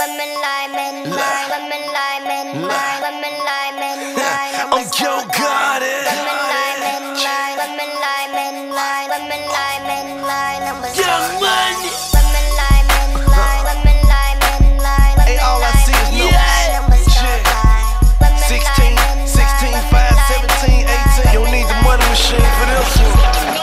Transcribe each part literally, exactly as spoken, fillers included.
I'm Joe Gotti. Young Money. Hey, all I see is no shit. sixteen, sixteen, five, seventeen, eighteen. You don't need the money machine for this one.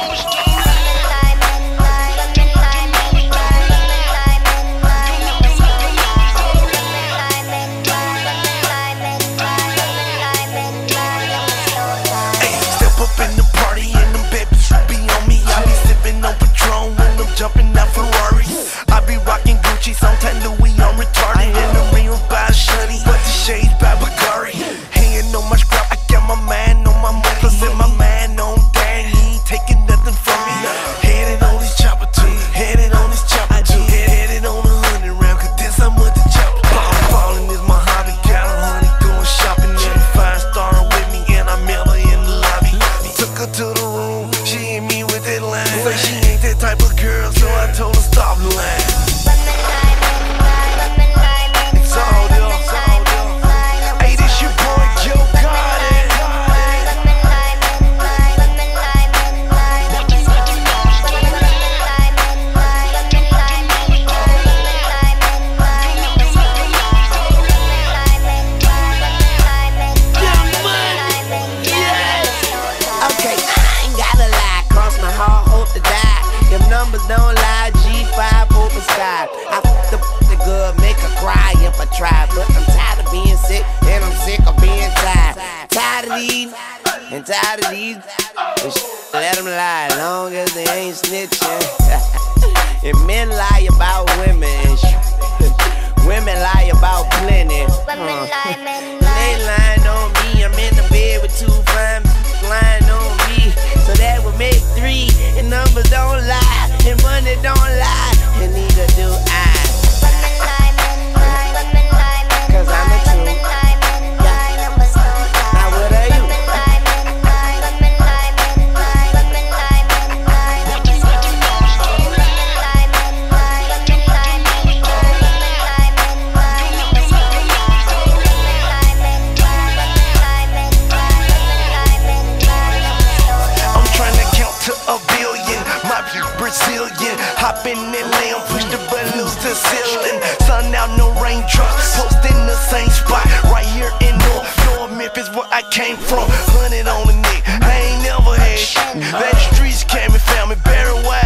Jumping out Ferrari, I be rocking Gucci, sometimes Louis, I'm retarded. In the ring by Shuddy, but the shades by Bagari. Hanging on my scrap, I got my man on my money, plus in my man on dang, he ain't taking nothing from me. Headed on this chopper too, headed on this chopper too, headed on a hundred round, cause this I'm with the chopper. Ball ballin' is my hobby, got a honey going shopping. And a five star with me, and I met her in the lobby. Took her to the room, she hit me with that line, say she ain't that type of girl, so I told her stop lying. It's all there, it's all there. Hey, this your boy Joe Gotti. Okay, I ain't gotta lie, cross my heart, hope to die. Them numbers don't lie, G five open sky. I f*** the the good, make her cry if I try. But I'm tired of being sick, and I'm sick of being tired. Tired of these, and tired of these. And sh- let them lie, long as they ain't snitching. And men lie about women, and sh- women lie about plenty. Uh. They lying on me, I'm in the bed with two fine bitches lying on me. So that would make three, and numbers don't lie, and money don't lie, and neither do I. Cause I'm the truth. Yeah. Now what are you? I'm trying to count to a billion, my view Brazilian. Hop in that lamb, push the button, lose the ceiling. Sun out, no raindrops, post in the same spot, right here in North, North Memphis, where I came from. Hundred on the neck, I ain't never had shit. That streets came and found me, Barry White.